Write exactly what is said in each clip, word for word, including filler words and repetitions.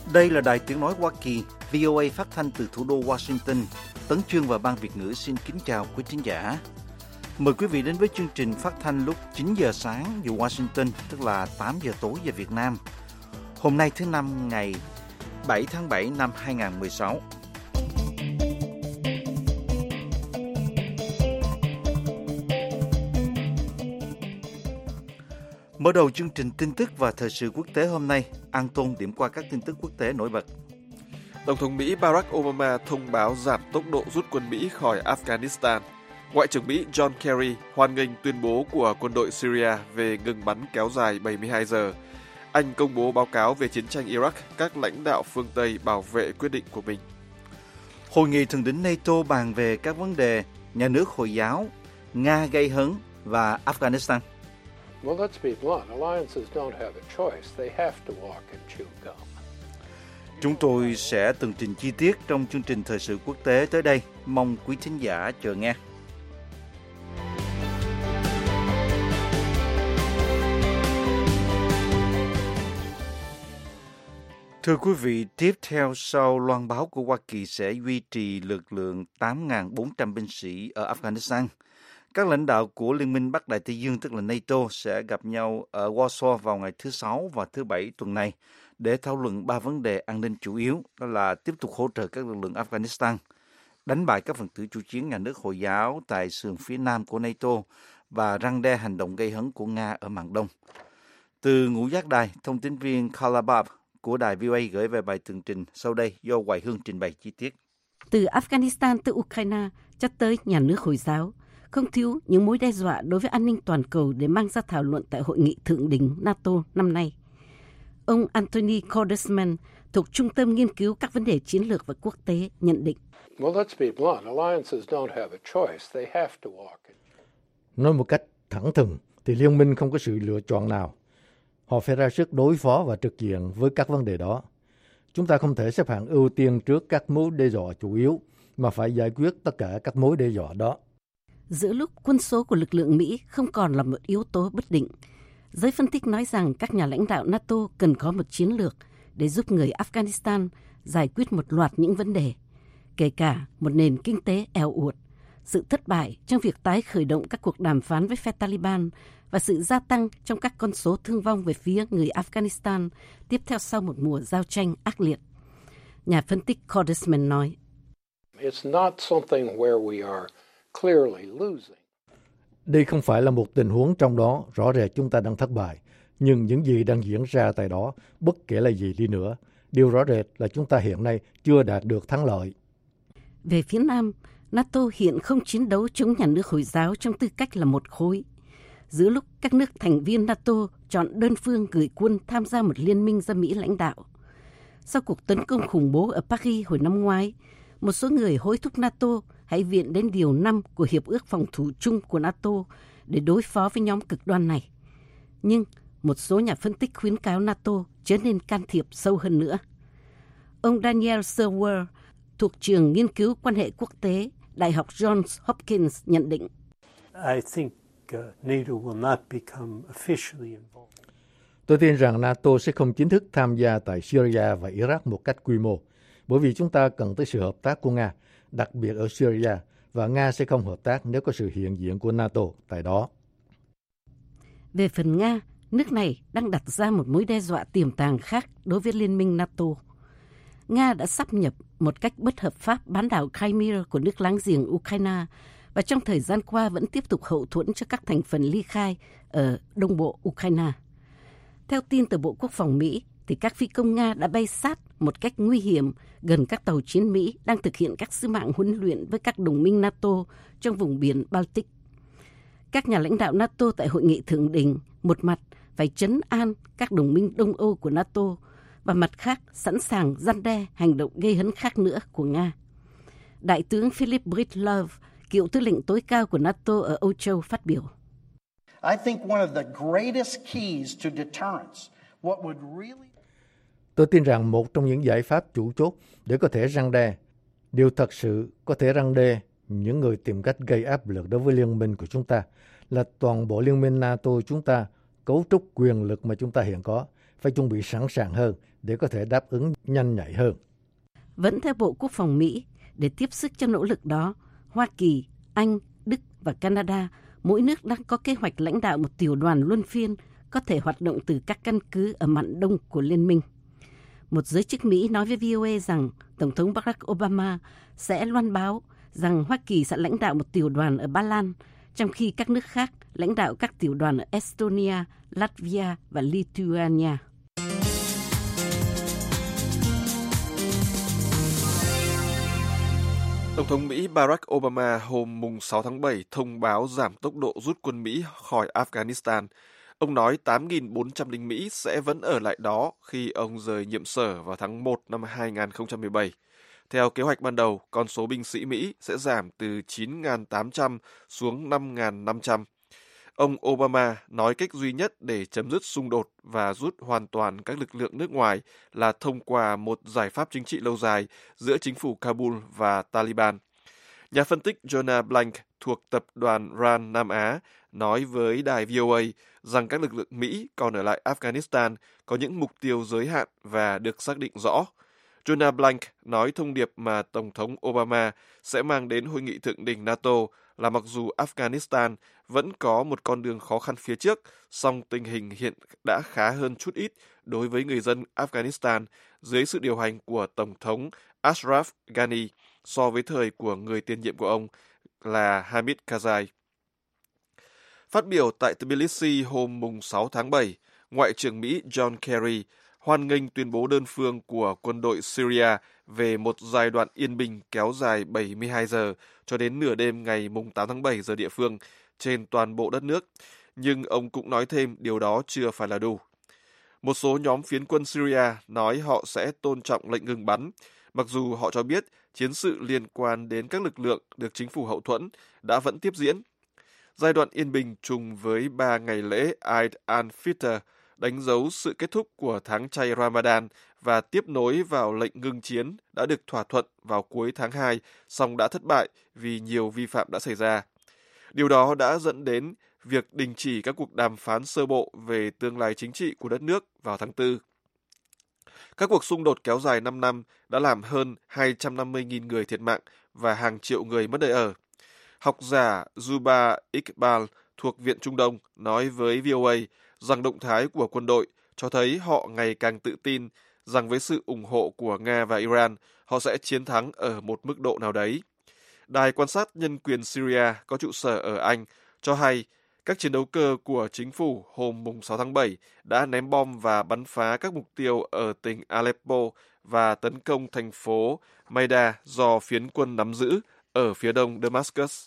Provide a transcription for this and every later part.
Đây là Đài Tiếng Nói Hoa Kỳ, vê o a phát thanh từ thủ đô Washington. Tấn Chương và Ban Việt ngữ xin kính chào quý thính giả. Mời quý vị đến với chương trình phát thanh lúc chín giờ sáng giờ Washington, tức là tám giờ tối giờ Việt Nam. Hôm nay thứ Năm ngày bảy tháng bảy năm hai nghìn không trăm mười sáu. Mở đầu chương trình tin tức và thời sự quốc tế hôm nay, An Tôn điểm qua các tin tức quốc tế nổi bật. Tổng thống Mỹ Barack Obama thông báo giảm tốc độ rút quân Mỹ khỏi Afghanistan. Ngoại trưởng Mỹ John Kerry hoan nghênh tuyên bố của quân đội Syria về ngừng bắn kéo dài bảy mươi hai giờ. Anh công bố báo cáo về chiến tranh Iraq, các lãnh đạo phương Tây bảo vệ quyết định của mình. Hội nghị thượng đỉnh NATO bàn về các vấn đề nhà nước Hồi giáo, Nga gây hấn và Afghanistan. Well, let's be blunt. Alliances don't have a choice. They have to walk and chew gum. Chúng tôi sẽ tường trình chi tiết trong chương trình thời sự quốc tế tới đây. Mong quý thính giả chờ nghe. Thưa quý vị, tiếp theo sau loan báo của Hoa Kỳ sẽ duy trì lực lượng tám nghìn bốn trăm binh sĩ ở Afghanistan, các lãnh đạo của Liên minh Bắc Đại Tây Dương tức là NATO sẽ gặp nhau ở Warsaw vào ngày thứ Sáu và thứ Bảy tuần này để thảo luận ba vấn đề an ninh chủ yếu, đó là tiếp tục hỗ trợ các lực lượng Afghanistan, đánh bại các phần tử chủ chiến nhà nước Hồi giáo tại sườn phía nam của NATO và răn đe hành động gây hấn của Nga ở mạn Đông. Từ Ngũ Giác Đài, thông tin viên Carla Barb của đài vê o a gửi về bài tường trình sau đây do Hoài Hương trình bày chi tiết. Từ Afghanistan tới Ukraine cho tới nhà nước Hồi giáo, không thiếu những mối đe dọa đối với an ninh toàn cầu để mang ra thảo luận tại hội nghị thượng đỉnh NATO năm nay. Ông Anthony Cordesman thuộc Trung tâm Nghiên cứu các vấn đề chiến lược và quốc tế nhận định. Well, let's be blunt. Alliances don't have a choice. They have to walk. Nói một cách thẳng thừng thì liên minh không có sự lựa chọn nào. Họ phải ra sức đối phó và trực diện với các vấn đề đó. Chúng ta không thể xếp hạng ưu tiên trước các mối đe dọa chủ yếu, mà phải giải quyết tất cả các mối đe dọa đó. Giữa lúc quân số của lực lượng Mỹ không còn là một yếu tố bất định, giới phân tích nói rằng các nhà lãnh đạo NATO cần có một chiến lược để giúp người Afghanistan giải quyết một loạt những vấn đề, kể cả một nền kinh tế eo uột, sự thất bại trong việc tái khởi động các cuộc đàm phán với phe Taliban và sự gia tăng trong các con số thương vong về phía người Afghanistan tiếp theo sau một mùa giao tranh ác liệt. Nhà phân tích Cordesman nói, It's not something where we are clearly losing. Đây không phải là một tình huống trong đó rõ ràng chúng ta đang thất bại, nhưng những gì đang diễn ra tại đó, bất kể là gì đi nữa, điều rõ rệt là chúng ta hiện nay chưa đạt được thắng lợi. Về phía Nam, NATO hiện không chiến đấu chống nhà nước Hồi giáo trong tư cách là một khối. Giữa lúc các nước thành viên NATO chọn đơn phương gửi quân tham gia một liên minh do Mỹ lãnh đạo. Sau cuộc tấn công khủng bố ở Paris hồi năm ngoái, một số người hối thúc NATO hãy viện đến điều năm của Hiệp ước phòng thủ chung của NATO để đối phó với nhóm cực đoan này. Nhưng một số nhà phân tích khuyến cáo NATO chớ nên can thiệp sâu hơn nữa. Ông Daniel Serwer thuộc trường nghiên cứu quan hệ quốc tế Đại học Johns Hopkins nhận định. I think uh, NATO will not become officially involved. Tôi tin rằng NATO sẽ không chính thức tham gia tại Syria và Iraq một cách quy mô, bởi vì chúng ta cần tới sự hợp tác của Nga, đặc biệt ở Syria, và Nga sẽ không hợp tác nếu có sự hiện diện của NATO tại đó. Về phần Nga, nước này đang đặt ra một mối đe dọa tiềm tàng khác đối với Liên minh NATO. Nga đã sáp nhập một cách bất hợp pháp bán đảo Crimea của nước láng giềng Ukraine và trong thời gian qua vẫn tiếp tục hậu thuẫn cho các thành phần ly khai ở đông bộ Ukraine. Theo tin từ Bộ Quốc phòng Mỹ, thì các phi công Nga đã bay sát một cách nguy hiểm gần các tàu chiến Mỹ đang thực hiện các sứ mạng huấn luyện với các đồng minh NATO trong vùng biển Baltic. Các nhà lãnh đạo NATO tại hội nghị thượng đỉnh một mặt phải trấn an các đồng minh Đông Âu của NATO và mặt khác sẵn sàng răn đe hành động gây hấn khác nữa của Nga. Đại tướng Philip Breedlove, cựu tư lệnh tối cao của NATO ở Âu Châu phát biểu. I think one of the greatest keys to deterrence, what would really... Tôi tin rằng một trong những giải pháp chủ chốt để có thể răn đe, điều thật sự có thể răn đe những người tìm cách gây áp lực đối với liên minh của chúng ta là toàn bộ liên minh NATO chúng ta, cấu trúc quyền lực mà chúng ta hiện có, phải chuẩn bị sẵn sàng hơn để có thể đáp ứng nhanh nhạy hơn. Vẫn theo Bộ Quốc phòng Mỹ, để tiếp sức cho nỗ lực đó, Hoa Kỳ, Anh, Đức và Canada, mỗi nước đang có kế hoạch lãnh đạo một tiểu đoàn luân phiên có thể hoạt động từ các căn cứ ở mạn đông của Liên minh. Một giới chức Mỹ nói với vê o a rằng Tổng thống Barack Obama sẽ loan báo rằng Hoa Kỳ sẽ lãnh đạo một tiểu đoàn ở Ba Lan, trong khi các nước khác lãnh đạo các tiểu đoàn ở Estonia, Latvia và Lithuania. Tổng thống Mỹ Barack Obama hôm sáu tháng bảy thông báo giảm tốc độ rút quân Mỹ khỏi Afghanistan. Ông nói tám nghìn bốn trăm lính Mỹ sẽ vẫn ở lại đó khi ông rời nhiệm sở vào tháng một năm hai nghìn không trăm mười bảy. Theo kế hoạch ban đầu, con số binh sĩ Mỹ sẽ giảm từ chín nghìn tám trăm xuống năm nghìn năm trăm. Ông Obama nói cách duy nhất để chấm dứt xung đột và rút hoàn toàn các lực lượng nước ngoài là thông qua một giải pháp chính trị lâu dài giữa chính phủ Kabul và Taliban. Nhà phân tích Jonah Blank thuộc tập đoàn RAND Nam Á nói với đài vê o a rằng các lực lượng Mỹ còn ở lại Afghanistan có những mục tiêu giới hạn và được xác định rõ. Jonah Blank nói thông điệp mà Tổng thống Obama sẽ mang đến hội nghị thượng đỉnh NATO là mặc dù Afghanistan vẫn có một con đường khó khăn phía trước, song tình hình hiện đã khá hơn chút ít đối với người dân Afghanistan dưới sự điều hành của Tổng thống Ashraf Ghani so với thời của người tiền nhiệm của ông là Hamid Karzai. Phát biểu tại Tbilisi hôm sáu tháng bảy, Ngoại trưởng Mỹ John Kerry hoan nghênh tuyên bố đơn phương của quân đội Syria về một giai đoạn yên bình kéo dài bảy mươi hai giờ cho đến nửa đêm ngày tám tháng bảy giờ địa phương trên toàn bộ đất nước, nhưng ông cũng nói thêm điều đó chưa phải là đủ. Một số nhóm phiến quân Syria nói họ sẽ tôn trọng lệnh ngừng bắn, mặc dù họ cho biết chiến sự liên quan đến các lực lượng được chính phủ hậu thuẫn đã vẫn tiếp diễn. Giai đoạn yên bình trùng với ba ngày lễ Eid al-Fitr đánh dấu sự kết thúc của tháng chay Ramadan và tiếp nối vào lệnh ngừng chiến đã được thỏa thuận vào cuối tháng hai, song đã thất bại vì nhiều vi phạm đã xảy ra. Điều đó đã dẫn đến việc đình chỉ các cuộc đàm phán sơ bộ về tương lai chính trị của đất nước vào tháng tư. Các cuộc xung đột kéo dài năm năm đã làm hơn hai trăm năm mươi nghìn người thiệt mạng và hàng triệu người mất nơi ở. Học giả Zuba Iqbal thuộc Viện Trung Đông nói với vê o a rằng động thái của quân đội cho thấy họ ngày càng tự tin rằng với sự ủng hộ của Nga và Iran, họ sẽ chiến thắng ở một mức độ nào đấy. Đài quan sát nhân quyền Syria có trụ sở ở Anh cho hay các chiến đấu cơ của chính phủ hôm sáu tháng bảy đã ném bom và bắn phá các mục tiêu ở tỉnh Aleppo và tấn công thành phố Maida do phiến quân nắm giữ ở phía đông Damascus.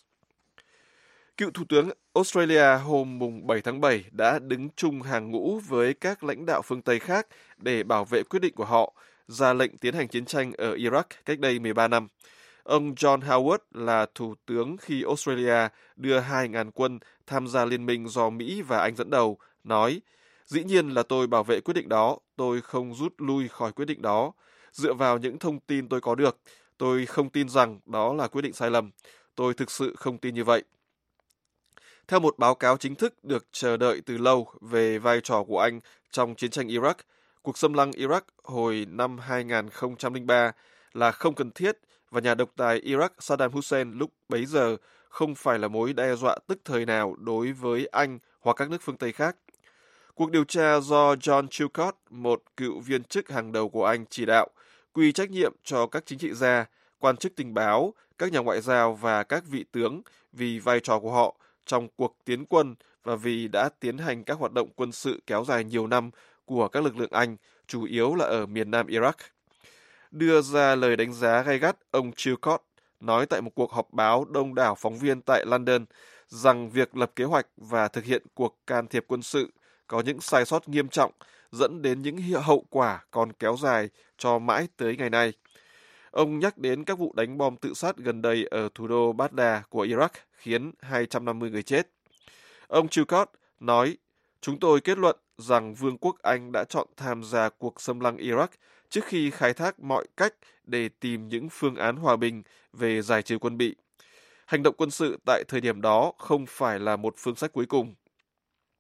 Cựu Thủ tướng Australia hôm bảy tháng bảy đã đứng chung hàng ngũ với các lãnh đạo phương Tây khác để bảo vệ quyết định của họ ra lệnh tiến hành chiến tranh ở Iraq cách đây mười ba năm. Ông John Howard là thủ tướng khi Australia đưa hai nghìn quân tham gia liên minh do Mỹ và Anh dẫn đầu, nói, dĩ nhiên là tôi bảo vệ quyết định đó, tôi không rút lui khỏi quyết định đó. Dựa vào những thông tin tôi có được, tôi không tin rằng đó là quyết định sai lầm. Tôi thực sự không tin như vậy. Theo một báo cáo chính thức được chờ đợi từ lâu về vai trò của Anh trong chiến tranh Iraq, cuộc xâm lăng Iraq hồi năm hai nghìn không trăm lẻ ba là không cần thiết và nhà độc tài Iraq Saddam Hussein lúc bấy giờ không phải là mối đe dọa tức thời nào đối với Anh hoặc các nước phương Tây khác. Cuộc điều tra do John Chilcot, một cựu viên chức hàng đầu của Anh chỉ đạo, quy trách nhiệm cho các chính trị gia, quan chức tình báo, các nhà ngoại giao và các vị tướng vì vai trò của họ trong cuộc tiến quân và vì đã tiến hành các hoạt động quân sự kéo dài nhiều năm của các lực lượng Anh, chủ yếu là ở miền nam Iraq. Đưa ra lời đánh giá gay gắt, ông Chilcot nói tại một cuộc họp báo đông đảo phóng viên tại London rằng việc lập kế hoạch và thực hiện cuộc can thiệp quân sự có những sai sót nghiêm trọng dẫn đến những hậu quả còn kéo dài cho mãi tới ngày nay. Ông nhắc đến các vụ đánh bom tự sát gần đây ở thủ đô Baghdad của Iraq khiến hai trăm năm mươi người chết. Ông Chilcot nói, chúng tôi kết luận rằng Vương quốc Anh đã chọn tham gia cuộc xâm lăng Iraq trước khi khai thác mọi cách để tìm những phương án hòa bình về giải trừ quân bị. Hành động quân sự tại thời điểm đó không phải là một phương sách cuối cùng.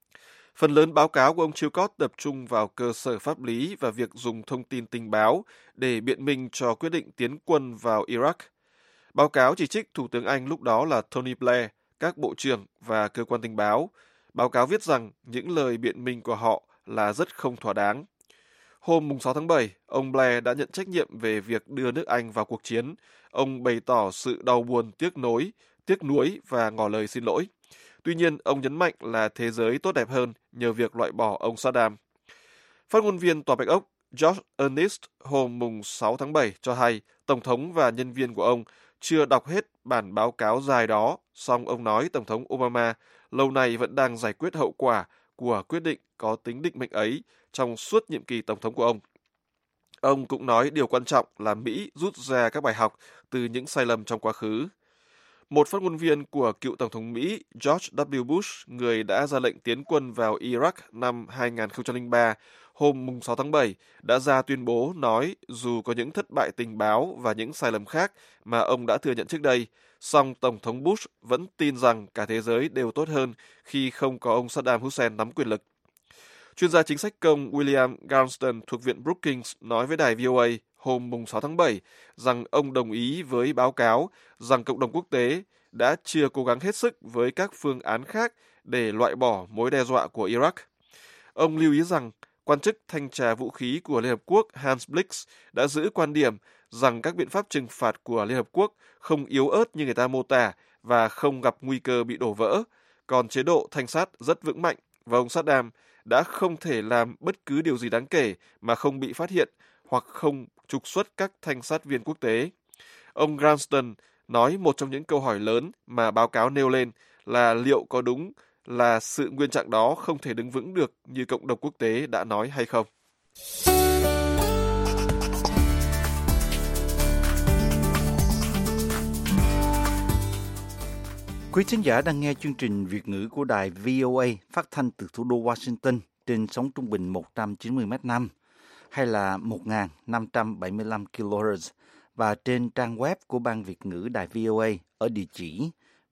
Phần lớn báo cáo của ông Chilcot tập trung vào cơ sở pháp lý và việc dùng thông tin tình báo để biện minh cho quyết định tiến quân vào Iraq. Báo cáo chỉ trích Thủ tướng Anh lúc đó là Tony Blair, các bộ trưởng và cơ quan tình báo. Báo cáo viết rằng những lời biện minh của họ là rất không thỏa đáng. Hôm sáu tháng bảy, ông Blair đã nhận trách nhiệm về việc đưa nước Anh vào cuộc chiến. Ông bày tỏ sự đau buồn, tiếc nối, tiếc nuối và ngỏ lời xin lỗi. Tuy nhiên, ông nhấn mạnh là thế giới tốt đẹp hơn nhờ việc loại bỏ ông Saddam. Phát ngôn viên Tòa Bạch Ốc George Ernest hôm sáu tháng bảy cho hay Tổng thống và nhân viên của ông chưa đọc hết bản báo cáo dài đó, song ông nói Tổng thống Obama lâu nay vẫn đang giải quyết hậu quả của quyết định có tính định mệnh ấy trong suốt nhiệm kỳ Tổng thống của ông. Ông cũng nói điều quan trọng là Mỹ rút ra các bài học từ những sai lầm trong quá khứ. Một phát ngôn viên của cựu Tổng thống Mỹ George W. Bush, người đã ra lệnh tiến quân vào Iraq năm hai nghìn không trăm lẻ ba, hôm sáu tháng bảy, đã ra tuyên bố nói dù có những thất bại tình báo và những sai lầm khác mà ông đã thừa nhận trước đây, song Tổng thống Bush vẫn tin rằng cả thế giới đều tốt hơn khi không có ông Saddam Hussein nắm quyền lực. Chuyên gia chính sách công William Garnston thuộc Viện Brookings nói với đài vê o a hôm sáu tháng bảy rằng ông đồng ý với báo cáo rằng cộng đồng quốc tế đã chưa cố gắng hết sức với các phương án khác để loại bỏ mối đe dọa của Iraq. Ông lưu ý rằng quan chức thanh tra vũ khí của Liên Hợp Quốc Hans Blix đã giữ quan điểm rằng các biện pháp trừng phạt của Liên Hợp Quốc không yếu ớt như người ta mô tả và không gặp nguy cơ bị đổ vỡ, còn chế độ thanh sát rất vững mạnh và ông Saddam đã không thể làm bất cứ điều gì đáng kể mà không bị phát hiện hoặc không trục xuất các thanh sát viên quốc tế. Ông Granston nói một trong những câu hỏi lớn mà báo cáo nêu lên là liệu có đúng là sự nguyên trạng đó không thể đứng vững được như cộng đồng quốc tế đã nói hay không. Quý thính giả đang nghe chương trình Việt ngữ của đài vê o a phát thanh từ thủ đô Washington trên sóng trung bình một trăm chín mươi mét năm hay là một nghìn năm trăm bảy mươi lăm ki lô héc và trên trang web của Ban Việt ngữ đài vê o a ở địa chỉ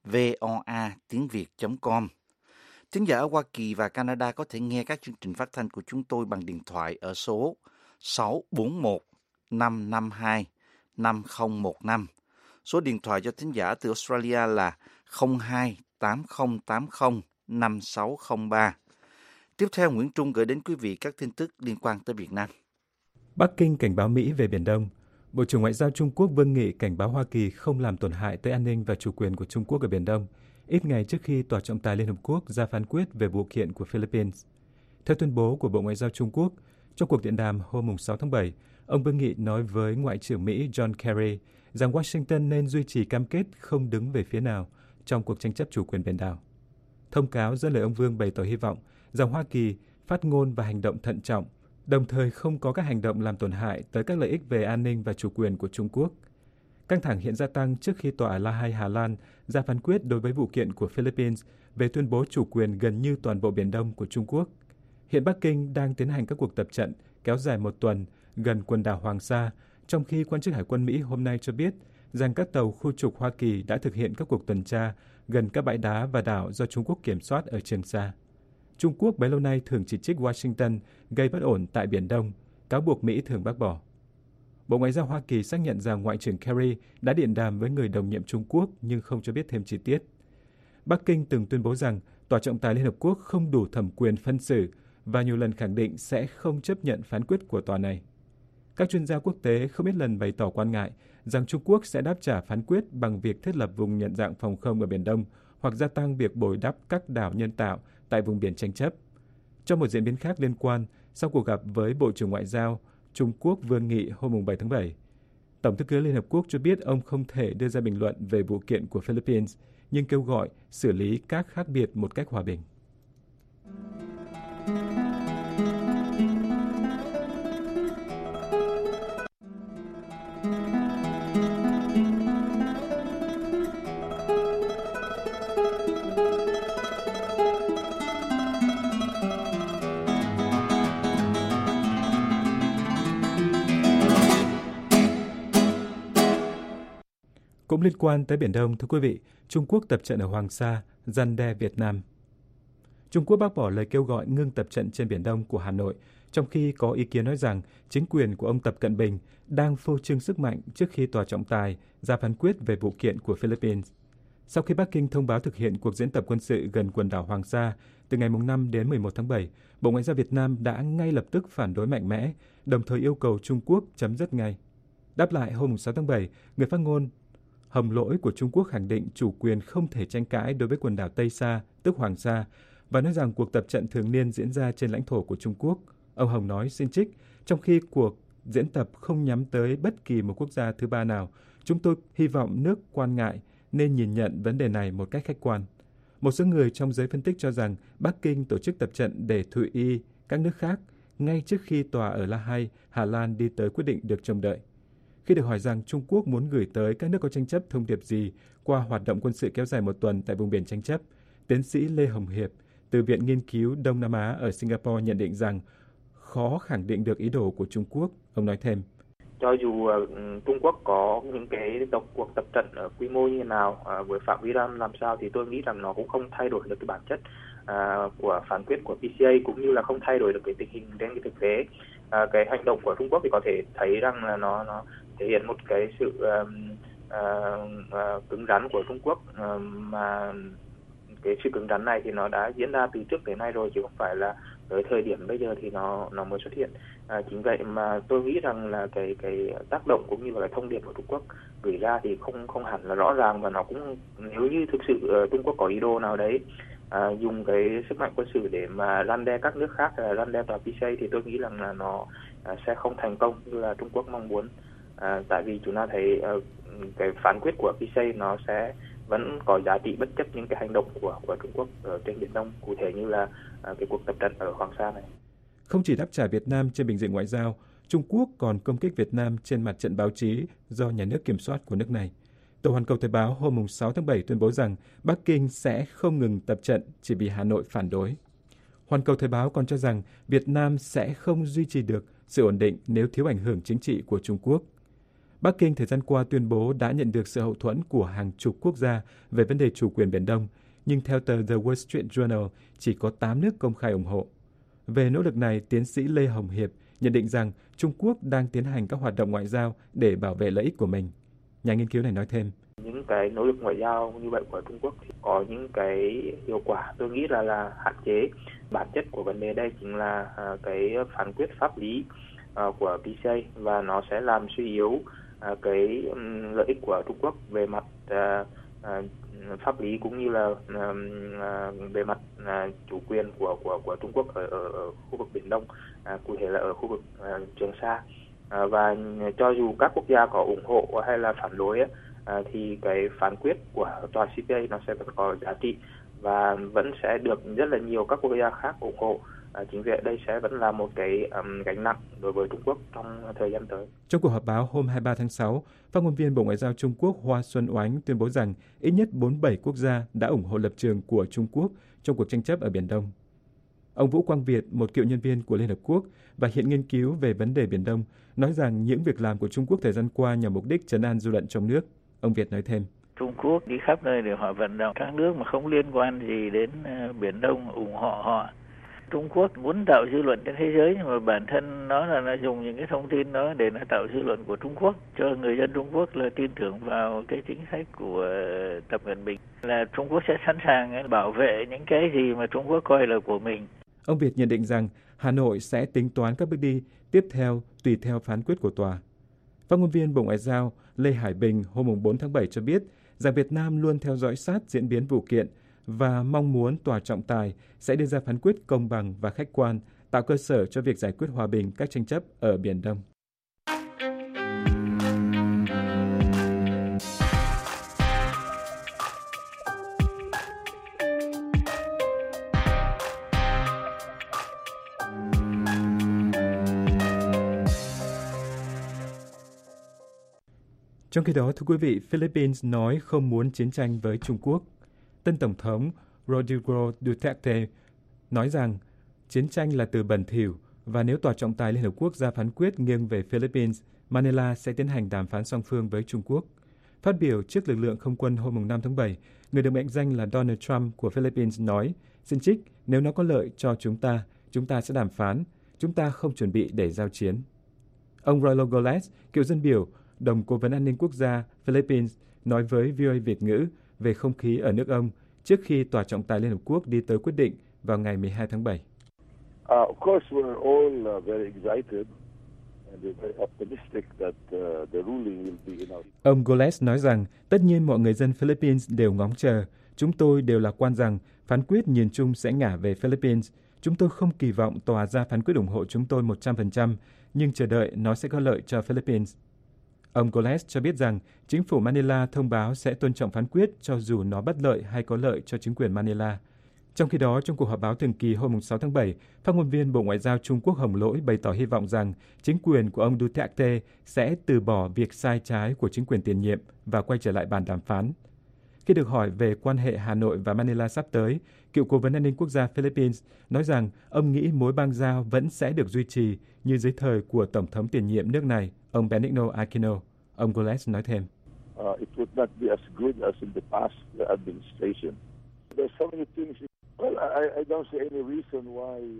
voa tiếng việt chấm com. Thính giả ở Hoa Kỳ và Canada có thể nghe các chương trình phát thanh của chúng tôi bằng điện thoại ở số sáu bốn một năm năm hai năm không một năm. Số điện thoại cho thính giả từ Australia là không hai tám không tám không năm sáu không ba. Tiếp theo, Nguyễn Trung gửi đến quý vị các tin tức liên quan tới Việt Nam. Bắc Kinh cảnh báo Mỹ về Biển Đông. Bộ trưởng Ngoại giao Trung Quốc Vương Nghị cảnh báo Hoa Kỳ không làm tổn hại tới an ninh và chủ quyền của Trung Quốc ở Biển Đông, ít ngày trước khi Tòa trọng tài Liên Hợp Quốc ra phán quyết về vụ kiện của Philippines. Theo tuyên bố của Bộ Ngoại giao Trung Quốc, trong cuộc điện đàm hôm sáu tháng bảy, ông Vương Nghị nói với Ngoại trưởng Mỹ John Kerry rằng Washington nên duy trì cam kết không đứng về phía nào trong cuộc tranh chấp chủ quyền biển đảo. Thông cáo dẫn lời ông Vương bày tỏ hy vọng rằng Hoa Kỳ phát ngôn và hành động thận trọng, đồng thời không có các hành động làm tổn hại tới các lợi ích về an ninh và chủ quyền của Trung Quốc. Căng thẳng hiện gia tăng trước khi Tòa La Hay Hà Lan ra phán quyết đối với vụ kiện của Philippines về tuyên bố chủ quyền gần như toàn bộ Biển Đông của Trung Quốc. Hiện Bắc Kinh đang tiến hành các cuộc tập trận kéo dài một tuần gần quần đảo Hoàng Sa, trong khi quan chức Hải quân Mỹ hôm nay cho biết rằng các tàu khu trục Hoa Kỳ đã thực hiện các cuộc tuần tra gần các bãi đá và đảo do Trung Quốc kiểm soát ở Trường Sa. Trung Quốc bấy lâu nay thường chỉ trích Washington gây bất ổn tại Biển Đông, cáo buộc Mỹ thường bác bỏ. Bộ Ngoại giao Hoa Kỳ xác nhận rằng Ngoại trưởng Kerry đã điện đàm với người đồng nhiệm Trung Quốc nhưng không cho biết thêm chi tiết. Bắc Kinh từng tuyên bố rằng Tòa trọng tài Liên Hợp Quốc không đủ thẩm quyền phân xử và nhiều lần khẳng định sẽ không chấp nhận phán quyết của tòa này. Các chuyên gia quốc tế không ít lần bày tỏ quan ngại rằng Trung Quốc sẽ đáp trả phán quyết bằng việc thiết lập vùng nhận dạng phòng không ở Biển Đông hoặc gia tăng việc bồi đắp các đảo nhân tạo tại vùng biển tranh chấp. Trong một diễn biến khác liên quan, sau cuộc gặp với Bộ trưởng Ngoại giao Trung Quốc Vương Nghị hôm bảy tháng bảy, Tổng thư ký Liên Hợp Quốc cho biết ông không thể đưa ra bình luận về vụ kiện của Philippines, nhưng kêu gọi xử lý các khác biệt một cách hòa bình. Cũng liên quan tới Biển Đông, thưa quý vị, Trung Quốc tập trận ở Hoàng Sa, răn đe Việt Nam. Trung Quốc bác bỏ lời kêu gọi ngưng tập trận trên Biển Đông của Hà Nội, trong khi có ý kiến nói rằng chính quyền của ông Tập Cận Bình đang phô trương sức mạnh trước khi tòa trọng tài ra phán quyết về vụ kiện của Philippines. Sau khi Bắc Kinh thông báo thực hiện cuộc diễn tập quân sự gần quần đảo Hoàng Sa từ ngày năm đến mười một tháng bảy, Bộ Ngoại giao Việt Nam đã ngay lập tức phản đối mạnh mẽ, đồng thời yêu cầu Trung Quốc chấm dứt ngay. Đáp lại hôm sáu tháng bảy, người phát ngôn Hồng Lỗi của Trung Quốc khẳng định chủ quyền không thể tranh cãi đối với quần đảo Tây Sa, tức Hoàng Sa, và nói rằng cuộc tập trận thường niên diễn ra trên lãnh thổ của Trung Quốc. Ông Hồng nói xin trích, trong khi cuộc diễn tập không nhắm tới bất kỳ một quốc gia thứ ba nào, chúng tôi hy vọng nước quan ngại nên nhìn nhận vấn đề này một cách khách quan. Một số người trong giới phân tích cho rằng Bắc Kinh tổ chức tập trận để thụy uy các nước khác ngay trước khi tòa ở La Hay, Hà Lan đi tới quyết định được trông đợi. Khi được hỏi rằng Trung Quốc muốn gửi tới các nước có tranh chấp thông điệp gì qua hoạt động quân sự kéo dài một tuần tại vùng biển tranh chấp, tiến sĩ Lê Hồng Hiệp từ Viện Nghiên cứu Đông Nam Á ở Singapore nhận định rằng khó khẳng định được ý đồ của Trung Quốc. Ông nói thêm. Cho dù uh, Trung Quốc có những cái độc cuộc tập trận ở quy mô như nào, uh, với phạm vi làm làm sao thì tôi nghĩ rằng nó cũng không thay đổi được cái bản chất uh, của phán quyết của pê xê a, cũng như là không thay đổi được cái tình hình trên cái thực tế. Uh, cái hành động của Trung Quốc thì có thể thấy rằng là nó nó thể hiện một cái sự uh, uh, uh, cứng rắn của Trung Quốc, uh, mà cái sự cứng rắn này thì nó đã diễn ra từ trước đến nay rồi, chứ không phải là tới thời điểm bây giờ thì nó nó mới xuất hiện. À, chính vậy mà tôi nghĩ rằng là cái cái tác động cũng như là cái thông điệp của Trung Quốc gửi ra thì không không hẳn là rõ ràng, và nó cũng nếu như thực sự uh, Trung Quốc có ý đồ nào đấy à, dùng cái sức mạnh quân sự để mà răn đe các nước khác, là răn đe tòa pê xê a, thì tôi nghĩ rằng là nó à, sẽ không thành công như là Trung Quốc mong muốn. À, tại vì chúng ta thấy uh, cái phán quyết của pê xê a nó sẽ vẫn có giá trị bất chấp những cái hành động của của Trung Quốc ở trên Biển Đông, cụ thể như là à, cái cuộc tập trận ở Hoàng Sa này. Không chỉ đáp trả Việt Nam trên bình diện ngoại giao, Trung Quốc còn công kích Việt Nam trên mặt trận báo chí do nhà nước kiểm soát của nước này. Tờ Hoàn Cầu Thời báo hôm sáu tháng bảy tuyên bố rằng Bắc Kinh sẽ không ngừng tập trận chỉ vì Hà Nội phản đối. Hoàn Cầu Thời báo còn cho rằng Việt Nam sẽ không duy trì được sự ổn định nếu thiếu ảnh hưởng chính trị của Trung Quốc. Bắc Kinh thời gian qua tuyên bố đã nhận được sự hậu thuẫn của hàng chục quốc gia về vấn đề chủ quyền Biển Đông, nhưng theo tờ The Wall Street Journal, chỉ có tám nước công khai ủng hộ. Về nỗ lực này, tiến sĩ Lê Hồng Hiệp nhận định rằng Trung Quốc đang tiến hành các hoạt động ngoại giao để bảo vệ lợi ích của mình. Nhà nghiên cứu này nói thêm. Những cái nỗ lực ngoại giao như vậy của Trung Quốc thì có những cái hiệu quả, tôi nghĩ là là hạn chế. Bản chất của vấn đề đây chính là uh, cái phán quyết pháp lý uh, của pê xê a, và nó sẽ làm suy yếu uh, cái um, lợi ích của Trung Quốc về mặt uh, uh, pháp lý, cũng như là uh, uh, về mặt uh, chủ quyền của của của Trung Quốc ở, ở, ở khu vực Biển Đông, uh, cụ thể là ở khu vực uh, Trường Sa. Uh, và cho dù các quốc gia có ủng hộ hay là phản đối ấy, uh, thì cái phán quyết của tòa xê pê a nó sẽ vẫn có giá trị và vẫn sẽ được rất là nhiều các quốc gia khác ủng hộ. À, chính vì đây sẽ vẫn là một cái um, gánh nặng đối với Trung Quốc trong thời gian tới. Trong cuộc họp báo hôm hai mươi ba tháng sáu, phát ngôn viên Bộ Ngoại giao Trung Quốc Hoa Xuân Oánh tuyên bố rằng ít nhất bốn mươi bảy quốc gia đã ủng hộ lập trường của Trung Quốc trong cuộc tranh chấp ở Biển Đông. Ông Vũ Quang Việt, một cựu nhân viên của Liên Hợp Quốc và hiện nghiên cứu về vấn đề Biển Đông, nói rằng những việc làm của Trung Quốc thời gian qua nhằm mục đích trấn an dư luận trong nước. Ông Việt nói thêm. Trung Quốc đi khắp nơi để họ vận động các nước mà không liên quan gì đến Biển Đông ủng hộ họ. Trung Quốc muốn tạo dư luận trên thế giới, nhưng mà bản thân nó là nó dùng những cái thông tin đó để nó tạo dư luận của Trung Quốc, cho người dân Trung Quốc là tin tưởng vào cái chính sách của Tập Cận Bình, là Trung Quốc sẽ sẵn sàng bảo vệ những cái gì mà Trung Quốc coi là của mình. Ông Việt nhận định rằng Hà Nội sẽ tính toán các bước đi tiếp theo tùy theo phán quyết của tòa. Phát ngôn viên Bộ Ngoại giao Lê Hải Bình hôm bốn tháng bảy cho biết rằng Việt Nam luôn theo dõi sát diễn biến vụ kiện và mong muốn tòa trọng tài sẽ đưa ra phán quyết công bằng và khách quan, tạo cơ sở cho việc giải quyết hòa bình các tranh chấp ở Biển Đông. Trong khi đó, thưa quý vị, Philippines nói không muốn chiến tranh với Trung Quốc. Tân Tổng thống Rodrigo Duterte nói rằng chiến tranh là từ bẩn thỉu và nếu Tòa trọng tài Liên Hợp Quốc ra phán quyết nghiêng về Philippines, Manila sẽ tiến hành đàm phán song phương với Trung Quốc. Phát biểu trước lực lượng không quân hôm năm tháng bảy, người được mệnh danh là Donald Trump của Philippines nói, xin trích, nếu nó có lợi cho chúng ta, chúng ta sẽ đàm phán. Chúng ta không chuẩn bị để giao chiến. Ông Roylo Goles, cựu dân biểu, đồng cố vấn an ninh quốc gia Philippines, nói với vê o a Việt ngữ về không khí ở nước ông trước khi Tòa trọng tài Liên Hợp Quốc đi tới quyết định vào ngày mười hai tháng bảy. Uh, of course, we're all uh, very excited and we're very optimistic that uh, the ruling will be in our... Ông Goles nói rằng tất nhiên mọi người dân Philippines đều ngóng chờ. Chúng tôi đều lạc quan rằng phán quyết nhìn chung sẽ ngả về Philippines. Chúng tôi không kỳ vọng tòa ra phán quyết ủng hộ chúng tôi một trăm phần trăm, nhưng chờ đợi nó sẽ có lợi cho Philippines. Ông Goles cho biết rằng chính phủ Manila thông báo sẽ tôn trọng phán quyết cho dù nó bất lợi hay có lợi cho chính quyền Manila. Trong khi đó, trong cuộc họp báo thường kỳ hôm sáu tháng bảy, phát ngôn viên Bộ Ngoại giao Trung Quốc Hồng Lỗi bày tỏ hy vọng rằng chính quyền của ông Duterte sẽ từ bỏ việc sai trái của chính quyền tiền nhiệm và quay trở lại bàn đàm phán. Khi được hỏi về quan hệ Hà Nội và Manila sắp tới, cựu cố vấn an ninh quốc gia Philippines nói rằng ông nghĩ mối bang giao vẫn sẽ được duy trì như dưới thời của Tổng thống tiền nhiệm nước này, ông Benigno Aquino. Ông Goles nói thêm. Uh, it would not be as good as in the past administration. There's so many things. Well, I, I don't see any reason why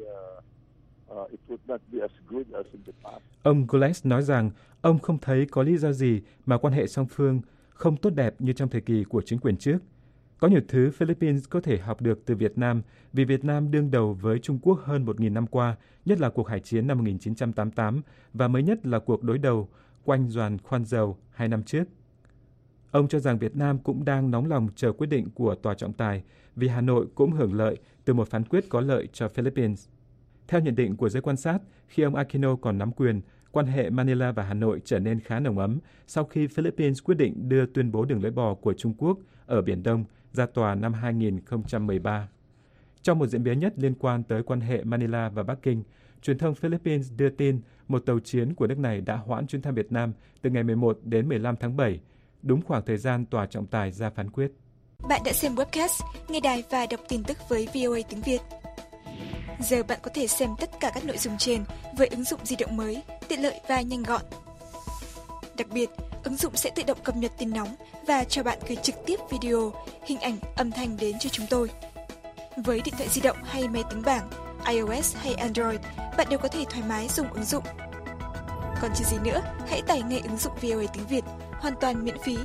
uh, uh, it would not be as good as in the past. Ông Goles nói rằng ông không thấy có lý do gì mà quan hệ song phương không tốt đẹp như trong thời kỳ của chính quyền trước. Có nhiều thứ Philippines có thể học được từ Việt Nam vì Việt Nam đương đầu với Trung Quốc hơn một nghìn năm qua, nhất là cuộc hải chiến năm một nghìn chín trăm tám mươi tám và mới nhất là cuộc đối đầu quanh giàn khoan dầu hai năm trước. Ông cho rằng Việt Nam cũng đang nóng lòng chờ quyết định của Tòa trọng tài vì Hà Nội cũng hưởng lợi từ một phán quyết có lợi cho Philippines. Theo nhận định của giới quan sát, khi ông Aquino còn nắm quyền, quan hệ Manila và Hà Nội trở nên khá nồng ấm sau khi Philippines quyết định đưa tuyên bố đường lưỡi bò của Trung Quốc ở Biển Đông ra tòa năm hai nghìn không trăm mười ba. Trong một diễn biến nhất liên quan tới quan hệ Manila và Bắc Kinh, truyền thông Philippines đưa tin một tàu chiến của nước này đã hoãn chuyến thăm Việt Nam từ ngày mười một đến mười lăm tháng bảy, đúng khoảng thời gian Tòa trọng tài ra phán quyết. Bạn đã xem webcast, nghe đài và đọc tin tức với vê o a tiếng Việt. Giờ bạn có thể xem tất cả các nội dung trên với ứng dụng di động mới, tiện lợi và nhanh gọn. Đặc biệt, ứng dụng sẽ tự động cập nhật tin nóng và cho bạn gửi trực tiếp video, hình ảnh, âm thanh đến cho chúng tôi. Với điện thoại di động hay máy tính bảng, iOS hay Android, bạn đều có thể thoải mái dùng ứng dụng. Còn chờ gì nữa, hãy tải ngay ứng dụng vê o a tiếng Việt, hoàn toàn miễn phí.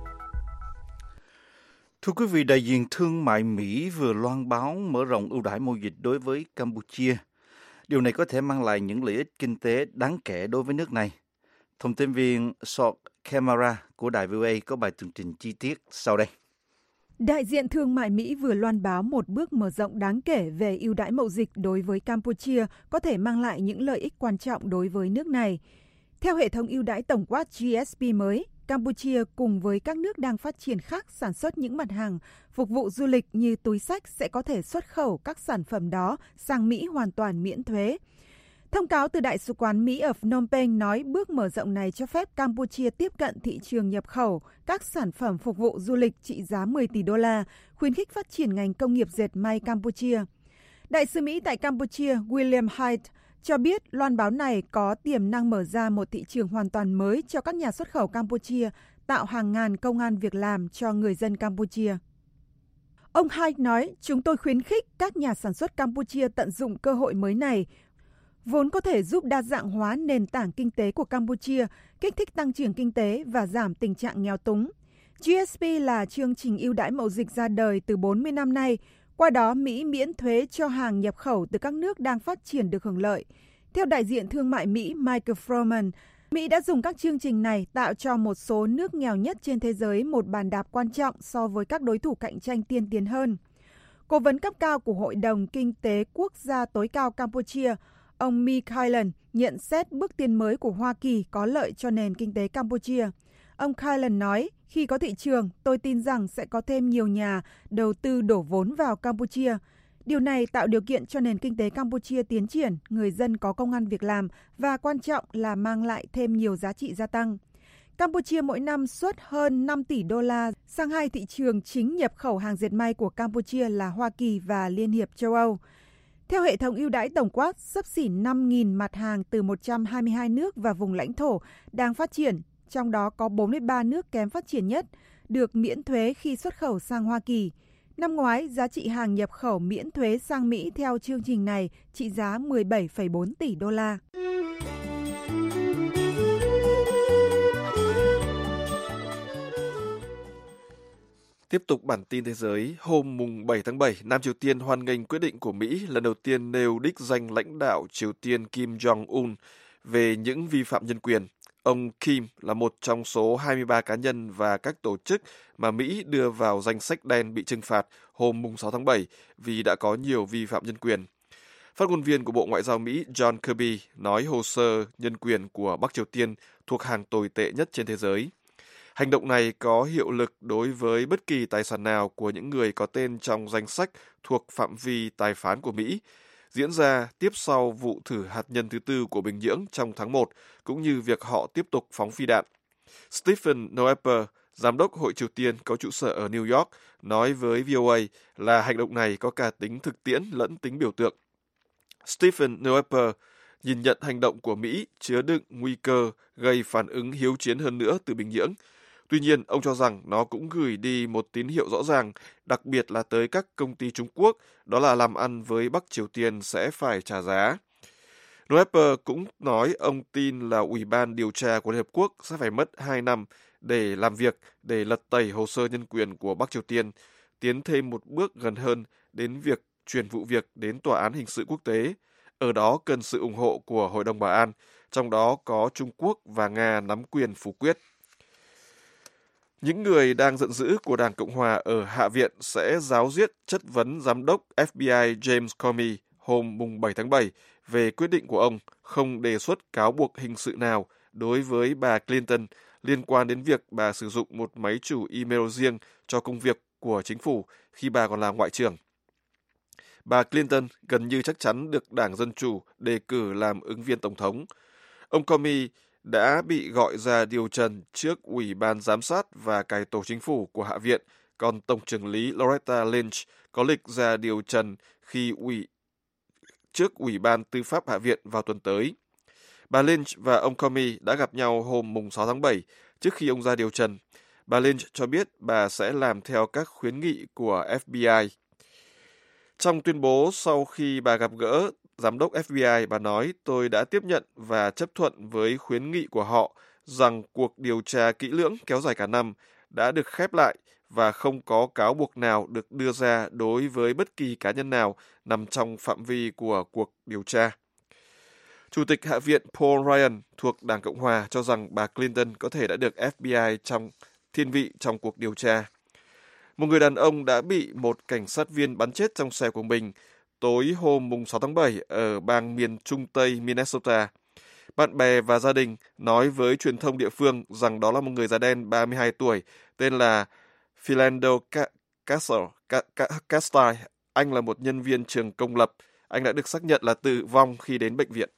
Thưa quý vị, đại diện thương mại Mỹ vừa loan báo mở rộng ưu đãi mậu dịch đối với Campuchia. Điều này có thể mang lại những lợi ích kinh tế đáng kể đối với nước này. Thông tin viên Sok Camara của đài vê o a có bài tường trình chi tiết sau đây. Đại diện thương mại Mỹ vừa loan báo một bước mở rộng đáng kể về ưu đãi mậu dịch đối với Campuchia có thể mang lại những lợi ích quan trọng đối với nước này. Theo hệ thống ưu đãi tổng quát giê ét pê mới, Campuchia cùng với các nước đang phát triển khác sản xuất những mặt hàng phục vụ du lịch như túi xách sẽ có thể xuất khẩu các sản phẩm đó sang Mỹ hoàn toàn miễn thuế. Thông cáo từ Đại sứ quán Mỹ ở Phnom Penh nói bước mở rộng này cho phép Campuchia tiếp cận thị trường nhập khẩu các sản phẩm phục vụ du lịch trị giá mười tỷ đô la, khuyến khích phát triển ngành công nghiệp dệt may Campuchia. Đại sứ Mỹ tại Campuchia William Hyde cho biết loan báo này có tiềm năng mở ra một thị trường hoàn toàn mới cho các nhà xuất khẩu Campuchia, tạo hàng ngàn công ăn việc làm cho người dân Campuchia. Ông Hyde nói, chúng tôi khuyến khích các nhà sản xuất Campuchia tận dụng cơ hội mới này, vốn có thể giúp đa dạng hóa nền tảng kinh tế của Campuchia, kích thích tăng trưởng kinh tế và giảm tình trạng nghèo túng. giê ét pê là chương trình ưu đãi mậu dịch ra đời từ bốn mươi năm nay. Qua đó, Mỹ miễn thuế cho hàng nhập khẩu từ các nước đang phát triển được hưởng lợi. Theo đại diện thương mại Mỹ Michael Froman, Mỹ đã dùng các chương trình này tạo cho một số nước nghèo nhất trên thế giới một bàn đạp quan trọng so với các đối thủ cạnh tranh tiên tiến hơn. Cố vấn cấp cao của Hội đồng Kinh tế Quốc gia tối cao Campuchia, ông Mikhail nhận xét bước tiến mới của Hoa Kỳ có lợi cho nền kinh tế Campuchia. Ông Kylan nói, khi có thị trường, tôi tin rằng sẽ có thêm nhiều nhà đầu tư đổ vốn vào Campuchia. Điều này tạo điều kiện cho nền kinh tế Campuchia tiến triển, người dân có công ăn việc làm và quan trọng là mang lại thêm nhiều giá trị gia tăng. Campuchia mỗi năm xuất hơn năm tỷ đô la sang hai thị trường chính nhập khẩu hàng dệt may của Campuchia là Hoa Kỳ và Liên hiệp châu Âu. Theo hệ thống ưu đãi tổng quát, xấp xỉ năm nghìn mặt hàng từ một trăm hai mươi hai nước và vùng lãnh thổ đang phát triển, trong đó có bốn mươi ba nước kém phát triển nhất, được miễn thuế khi xuất khẩu sang Hoa Kỳ. Năm ngoái, giá trị hàng nhập khẩu miễn thuế sang Mỹ theo chương trình này trị giá mười bảy phẩy bốn tỷ đô la. Tiếp tục bản tin thế giới, hôm mùng bảy tháng bảy, Nam Triều Tiên hoan nghênh quyết định của Mỹ lần đầu tiên nêu đích danh lãnh đạo Triều Tiên Kim Jong-un về những vi phạm nhân quyền. Ông Kim là một trong số hai mươi ba cá nhân và các tổ chức mà Mỹ đưa vào danh sách đen bị trừng phạt hôm mùng sáu tháng bảy vì đã có nhiều vi phạm nhân quyền. Phát ngôn viên của Bộ Ngoại giao Mỹ John Kirby nói hồ sơ nhân quyền của Bắc Triều Tiên thuộc hàng tồi tệ nhất trên thế giới. Hành động này có hiệu lực đối với bất kỳ tài sản nào của những người có tên trong danh sách thuộc phạm vi tài phán của Mỹ, diễn ra tiếp sau vụ thử hạt nhân thứ tư của Bình Nhưỡng trong tháng một, cũng như việc họ tiếp tục phóng phi đạn. Stephen Noeper, giám đốc Hội Triều Tiên có trụ sở ở New York, nói với vê o a là hành động này có cả tính thực tiễn lẫn tính biểu tượng. Stephen Noeper nhìn nhận hành động của Mỹ chứa đựng nguy cơ gây phản ứng hiếu chiến hơn nữa từ Bình Nhưỡng. Tuy nhiên, ông cho rằng nó cũng gửi đi một tín hiệu rõ ràng, đặc biệt là tới các công ty Trung Quốc, đó là làm ăn với Bắc Triều Tiên sẽ phải trả giá. Noeper cũng nói ông tin là Ủy ban điều tra của Liên Hợp Quốc sẽ phải mất hai năm để làm việc, để lật tẩy hồ sơ nhân quyền của Bắc Triều Tiên, tiến thêm một bước gần hơn đến việc chuyển vụ việc đến Tòa án Hình sự Quốc tế. Ở đó cần sự ủng hộ của Hội đồng Bảo an, trong đó có Trung Quốc và Nga nắm quyền phủ quyết. Những người đang giận dữ của Đảng Cộng Hòa ở Hạ viện sẽ giáo diết chất vấn giám đốc ép bê i James Comey hôm mùng bảy tháng bảy về quyết định của ông không đề xuất cáo buộc hình sự nào đối với bà Clinton liên quan đến việc bà sử dụng một máy chủ email riêng cho công việc của chính phủ khi bà còn là ngoại trưởng. Bà Clinton gần như chắc chắn được Đảng Dân Chủ đề cử làm ứng viên tổng thống. Ông Comey đã bị gọi ra điều trần trước Ủy ban Giám sát và Cải tổ Chính phủ của Hạ viện, còn Tổng trưởng lý Loretta Lynch có lịch ra điều trần khi ủy trước Ủy ban Tư pháp Hạ viện vào tuần tới. Bà Lynch và ông Comey đã gặp nhau hôm mùng sáu tháng bảy trước khi ông ra điều trần. Bà Lynch cho biết bà sẽ làm theo các khuyến nghị của ép bê i. Trong tuyên bố sau khi bà gặp gỡ Giám đốc ép bê i, bà nói, tôi đã tiếp nhận và chấp thuận với khuyến nghị của họ rằng cuộc điều tra kỹ lưỡng kéo dài cả năm đã được khép lại và không có cáo buộc nào được đưa ra đối với bất kỳ cá nhân nào nằm trong phạm vi của cuộc điều tra. Chủ tịch Hạ viện Paul Ryan thuộc Đảng Cộng Hòa cho rằng bà Clinton có thể đã được ép bê i trong thiên vị trong cuộc điều tra. Một người đàn ông đã bị một cảnh sát viên bắn chết trong xe của mình tối hôm mùng sáu tháng bảy ở bang miền Trung Tây Minnesota. Bạn bè và gia đình nói với truyền thông địa phương rằng đó là một người da đen ba mươi hai tuổi tên là Philando Castile. Anh là một nhân viên trường công lập. Anh đã được xác nhận là tử vong khi đến bệnh viện.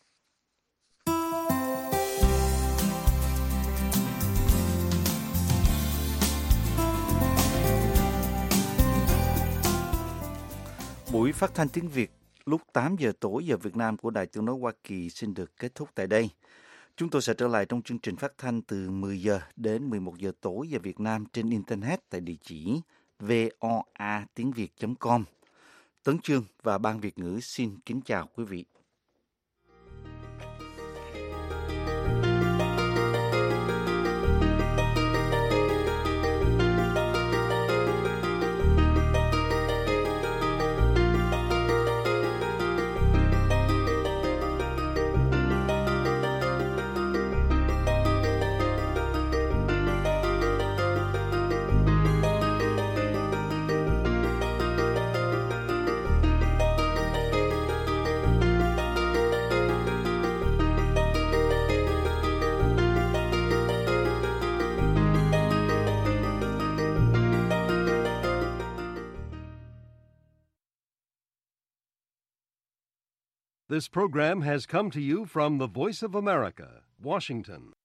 Buổi phát thanh tiếng Việt lúc tám giờ tối giờ Việt Nam của Đài Tiếng nói Hoa Kỳ xin được kết thúc tại đây. Chúng tôi sẽ trở lại trong chương trình phát thanh từ mười giờ đến mười một giờ tối giờ Việt Nam trên Internet tại địa chỉ voa tiếng việt chấm com. Tấn Chương và Ban Việt ngữ xin kính chào quý vị. This program has come to you from the Voice of America, Washington.